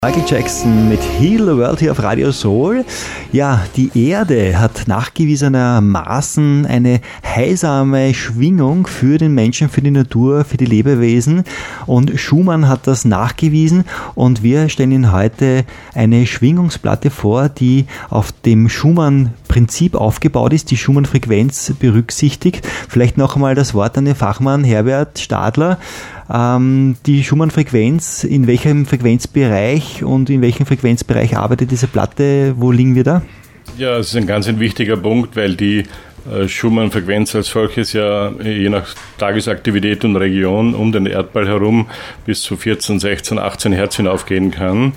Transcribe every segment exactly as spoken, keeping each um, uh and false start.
Michael Jackson mit Heal the World hier auf Radio Soul. Ja, die Erde hat nachgewiesenermaßen eine heilsame Schwingung für den Menschen, für die Natur, für die Lebewesen. Und Schumann hat das nachgewiesen und wir stellen Ihnen heute eine Schwingungsplatte vor, die auf dem Schumann-Prinzip aufgebaut ist, die Schumann-Frequenz berücksichtigt. Vielleicht noch einmal das Wort an den Fachmann Herbert Stadler. Ähm, die Schumann-Frequenz, in welchem Frequenzbereich und in welchem Frequenzbereich arbeitet diese Platte? Wo liegen wir da? Ja, es ist ein ganz ein wichtiger Punkt, weil die äh, Schumann-Frequenz als solches ja je nach Tagesaktivität und Region um den Erdball herum bis zu vierzehn, sechzehn, achtzehn Hertz hinaufgehen kann.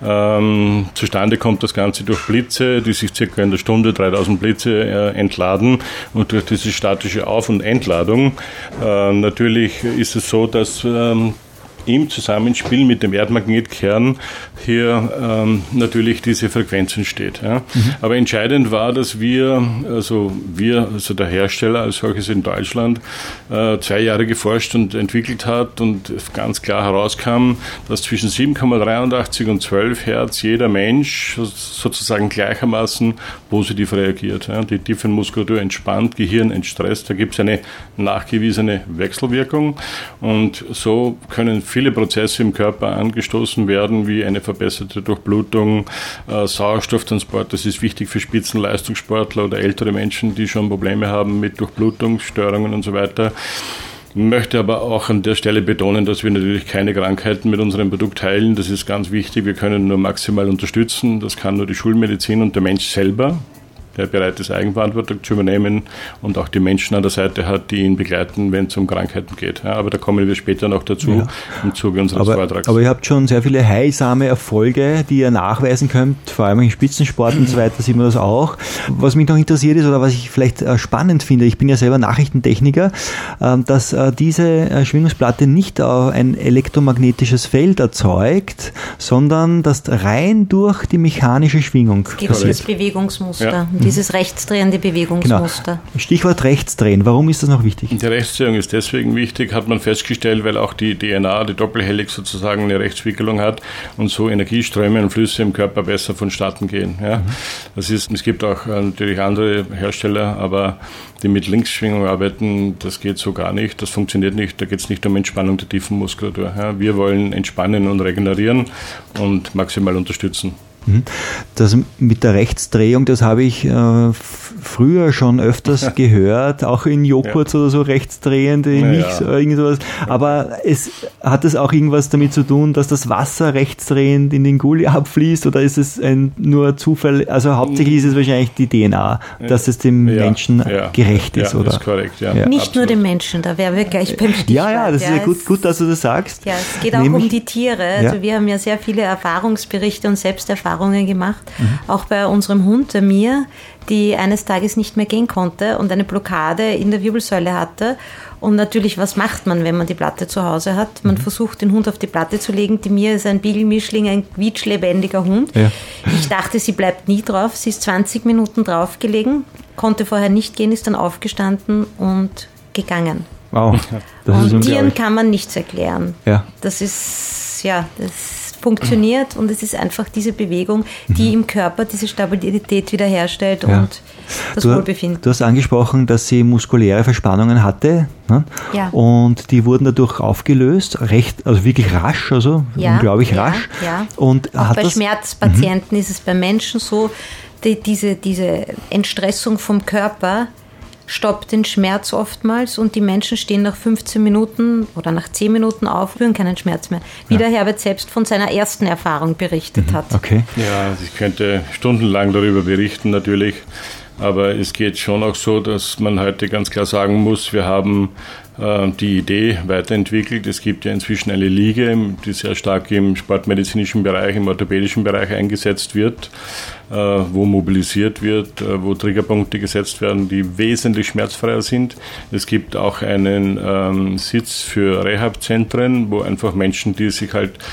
Ähm, zustande kommt das Ganze durch Blitze, die sich circa in der Stunde dreitausend Blitze äh, entladen und durch diese statische Auf- und Entladung. Äh, natürlich ist es so, dass ähm, im Zusammenspiel mit dem Erdmagnetkern hier ähm, natürlich diese Frequenz entsteht. Ja. Mhm. Aber entscheidend war, dass wir, also wir, also der Hersteller als solches in Deutschland, äh, zwei Jahre geforscht und entwickelt hat und ganz klar herauskam, dass zwischen sieben Komma dreiundachtzig und zwölf Hertz jeder Mensch sozusagen gleichermaßen positiv reagiert. Ja. Die Tiefenmuskulatur entspannt, Gehirn entstresst, da gibt es eine nachgewiesene Wechselwirkung und so können viele Prozesse im Körper angestoßen werden, wie eine verbesserte Durchblutung, äh, Sauerstofftransport. Das ist wichtig für Spitzenleistungssportler oder ältere Menschen, die schon Probleme haben mit Durchblutungsstörungen und so weiter. Ich möchte aber auch an der Stelle betonen, dass wir natürlich keine Krankheiten mit unserem Produkt heilen. Das ist ganz wichtig. Wir können nur maximal unterstützen. Das kann nur die Schulmedizin und der Mensch selber, der bereit ist, Eigenverantwortung zu übernehmen und auch die Menschen an der Seite hat, die ihn begleiten, wenn es um Krankheiten geht. Ja, aber da kommen wir später noch dazu ja. im Zuge unseres aber, Vortrags. Aber ihr habt schon sehr viele heilsame Erfolge, die ihr nachweisen könnt, vor allem im Spitzensport und so weiter sieht man das auch. Was mich noch interessiert ist oder was ich vielleicht spannend finde, ich bin ja selber Nachrichtentechniker, dass diese Schwingungsplatte nicht ein elektromagnetisches Feld erzeugt, sondern dass rein durch die mechanische Schwingung es geht um das Bewegungsmuster. Ja. Dieses rechtsdrehende Bewegungsmuster. Genau. Stichwort Rechtsdrehen. Warum ist das noch wichtig? Die Rechtsdrehung ist deswegen wichtig, hat man festgestellt, weil auch die D N A, die Doppelhelix sozusagen eine Rechtswicklung hat und so Energieströme und Flüsse im Körper besser vonstatten gehen. Ja. Mhm. Das ist, es gibt auch natürlich andere Hersteller, aber die mit Linksschwingung arbeiten, das geht so gar nicht, das funktioniert nicht, da geht es nicht um Entspannung der tiefen Muskulatur. Ja. Wir wollen entspannen und regenerieren und maximal unterstützen. Das mit der Rechtsdrehung, das habe ich äh, f- früher schon öfters gehört, auch in Joghurt ja. oder so rechtsdrehende Milch ja. oder irgend sowas. Aber es hat es auch irgendwas damit zu tun, dass das Wasser rechtsdrehend in den Gully abfließt oder ist es ein nur Zufall? Also hauptsächlich ist es wahrscheinlich die D N A, dass es dem ja. Menschen ja. gerecht ist, ja, oder? Das ist korrekt, ja. ja. Nicht Absolut. Nur dem Menschen, da wären wir gleich beim Stichwort. Ja, ja, das ist ja gut, gut, dass du das sagst. Ja, es geht auch Nämlich, um die Tiere. Also ja. wir haben ja sehr viele Erfahrungsberichte und Selbsterfahrungen gemacht, mhm. auch bei unserem Hund, der Mia, die eines Tages nicht mehr gehen konnte und eine Blockade in der Wirbelsäule hatte. Und natürlich, was macht man, wenn man die Platte zu Hause hat? Man mhm. versucht, den Hund auf die Platte zu legen. Die Mia ist ein Beagle-Mischling, ein quietschlebendiger Hund. Ja. Ich dachte, sie bleibt nie drauf. Sie ist zwanzig Minuten draufgelegen, konnte vorher nicht gehen, ist dann aufgestanden und gegangen. Wow. Das und Tieren kann man nichts erklären. Ja. Das ist, ja, das funktioniert und es ist einfach diese Bewegung, die mhm. im Körper diese Stabilität wiederherstellt ja. und das du, Wohlbefinden. Du hast angesprochen, dass sie muskuläre Verspannungen hatte, ne? Ja. Und die wurden dadurch aufgelöst, recht, also wirklich rasch, also ja. unglaublich ja. rasch. Ja. Und auch hat bei das, Schmerzpatienten mhm. ist es bei Menschen so, die, diese, diese Entstressung vom Körper stoppt den Schmerz oftmals und die Menschen stehen nach fünfzehn Minuten oder nach zehn Minuten auf, spüren keinen Schmerz mehr. Wie ja. der Herbert selbst von seiner ersten Erfahrung berichtet mhm. hat. Okay. Ja, ich könnte stundenlang darüber berichten natürlich, aber es geht schon auch so, dass man heute ganz klar sagen muss, wir haben äh, die Idee weiterentwickelt. Es gibt ja inzwischen eine Liege, die sehr stark im sportmedizinischen Bereich, im orthopädischen Bereich eingesetzt wird, äh, wo mobilisiert wird, äh, wo Triggerpunkte gesetzt werden, die wesentlich schmerzfreier sind. Es gibt auch einen ähm, Sitz für Rehabzentren, wo einfach Menschen, die sich halt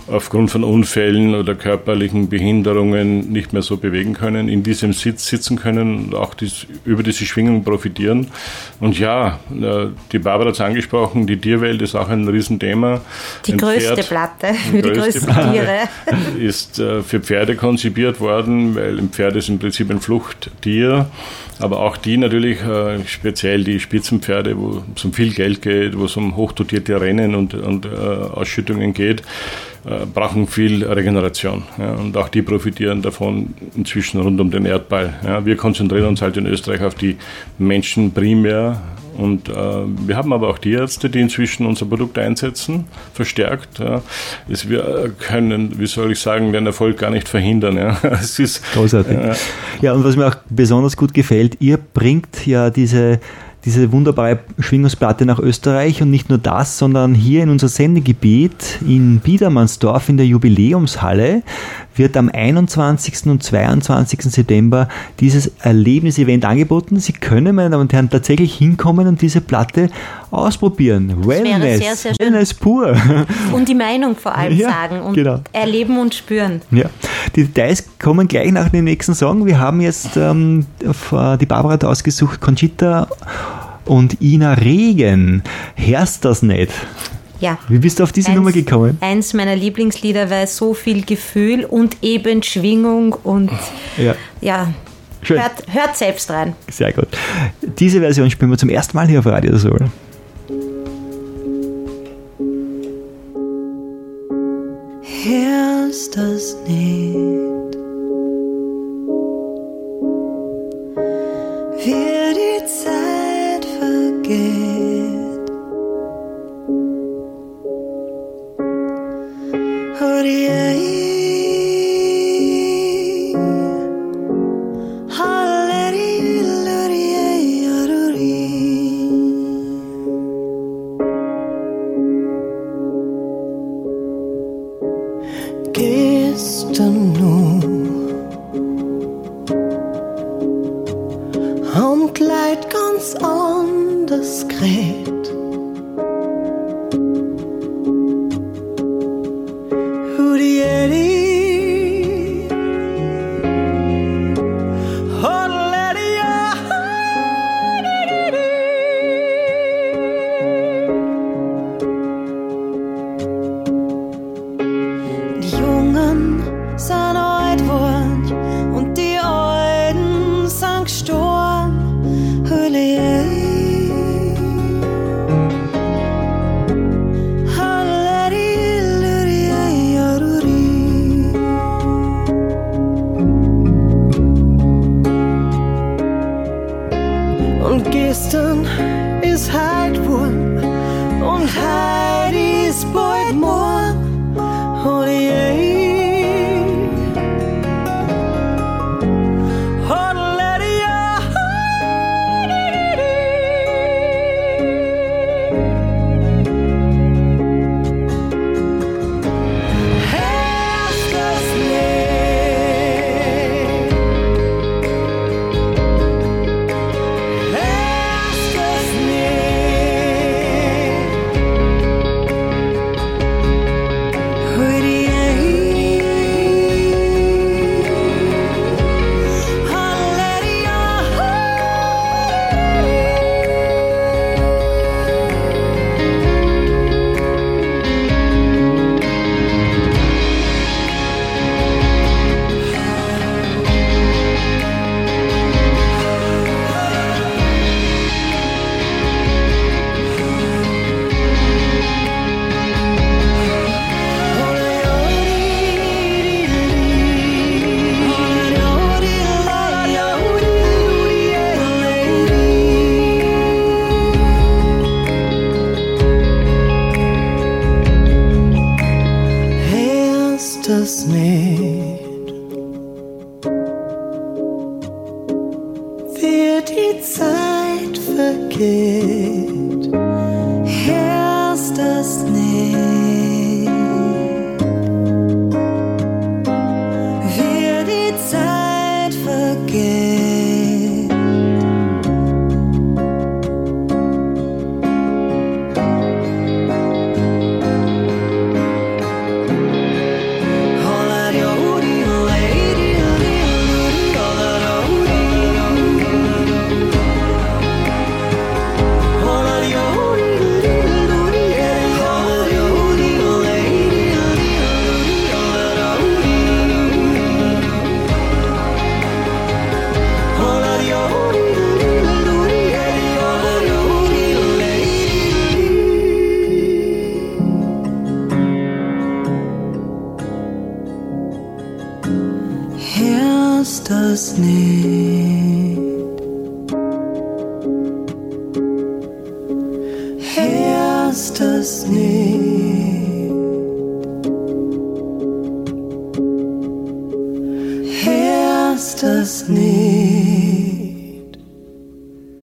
aufgrund von Unfällen oder körperlichen Behinderungen nicht mehr so bewegen können, in diesem Sitz sitzen können und auch dies, über diese Schwingung profitieren. Und ja, die Barbara hat es angesprochen, die Tierwelt ist auch ein Riesenthema. Die ein größte Pferd, Platte für die größten Tiere. Ist äh, für Pferde konzipiert worden, weil ein Pferd ist im Prinzip ein Fluchttier. Aber auch die natürlich, äh, speziell die Spitzenpferde, wo es um viel Geld geht, wo es um hochdotierte Rennen und, und äh, Ausschüttungen geht, äh, brauchen viel Regeneration. Ja, und auch die profitieren davon inzwischen rund um den Erdball. Ja, wir konzentrieren uns halt in Österreich auf die Menschen primär. Und äh, wir haben aber auch Tierärzte, die inzwischen unser Produkt einsetzen, verstärkt. Ja. Es, wir können, wie soll ich sagen, den Erfolg gar nicht verhindern. Ja. Es ist großartig. Äh, ja, und was mir auch besonders gut gefällt, ihr bringt ja diese diese wunderbare Schwingungsplatte nach Österreich und nicht nur das, sondern hier in unser Sendegebiet in Biedermannsdorf in der Jubiläumshalle wird am einundzwanzigsten und zweiundzwanzigsten September dieses Erlebnisevent angeboten. Sie können, meine Damen und Herren, tatsächlich hinkommen und diese Platte ausprobieren. Wellness, sehr, sehr Wellness pur. Und die Meinung vor allem ja, sagen und genau. erleben und spüren. Ja. Die Details kommen gleich nach dem nächsten Song. Wir haben jetzt ähm, die Barbara hat ausgesucht, Conchita und Ina Regen. Hörst das nicht? Ja. Wie bist du auf diese eins, Nummer gekommen? Eins meiner Lieblingslieder, weil so viel Gefühl und eben Schwingung und ja, ja hört, hört selbst rein. Sehr gut. Diese Version spielen wir zum ersten Mal hier auf Radio Soul. Hörst das nicht? Wie die Zeit vergeht. Oh, die gestern nur und Leid ganz anders gerät. Who die Eddie oh Lady die Jungen sind alt geworden und die Alten sind gestorben. Und gestern ist heute geworden und heute ist bald morgen. Oh, yeah. Das nicht, wie die Zeit vergeht, hörst das nicht, wie die Zeit vergeht. das nicht. Hörst das nicht. Hörst das nicht.